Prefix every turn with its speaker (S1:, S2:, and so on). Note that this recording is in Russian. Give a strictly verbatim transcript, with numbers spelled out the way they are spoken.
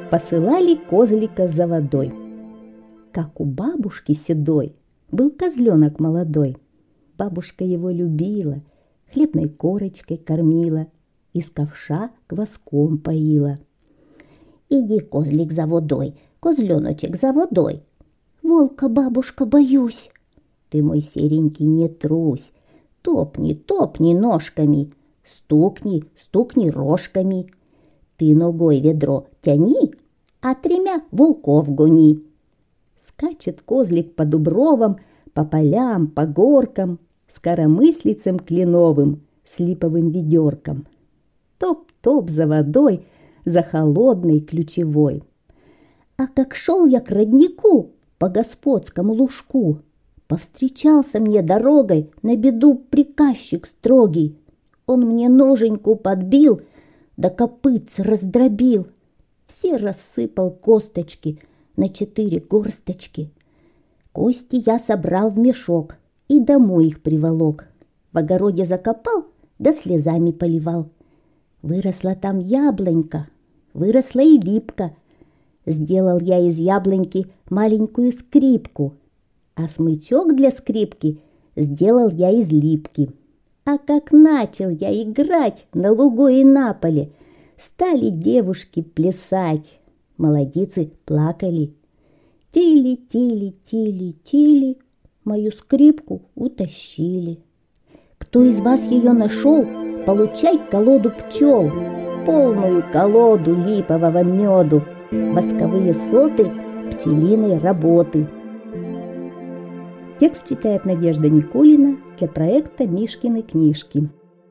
S1: посылали козлика за водой. Как у бабушки седой был козленок молодой. Бабушка его любила, хлебной корочкой кормила, из ковша кваском поила.
S2: Иди, козлик, за водой, козленочек, за водой.
S1: Волка, бабушка, боюсь.
S2: Ты, мой серенький, не трусь, топни, топни ножками, стукни, стукни рожками. Ты ногой ведро тяни, а тремя волков гони.
S1: Скачет козлик по дубровам, по полям, по горкам, с коромыслицем кленовым, с липовым ведерком. Топ-топ за водой, за холодной ключевой.
S2: А как шел я к роднику по господскому лужку, повстречался мне дорогой на беду приказчик строгий. Он мне ноженьку подбил, да копытц раздробил, все рассыпал косточки на четыре горсточки. Кости я собрал в мешок и домой их приволок. В огороде закопал, да слезами поливал. Выросла там яблонька, выросла и липка. Сделал я из яблоньки маленькую скрипку, а смычок для скрипки сделал я из липки. А как начал я играть на лугу и на поле, стали девушки плясать, молодицы плакали. Тили, тили, тили, тили, мою скрипку утащили. Кто из вас ее нашел, получай колоду пчел, полную колоду липового меду, восковые соты пчелиной работы.
S1: Текст читает Надежда Никулина для проекта Мишкины книжки.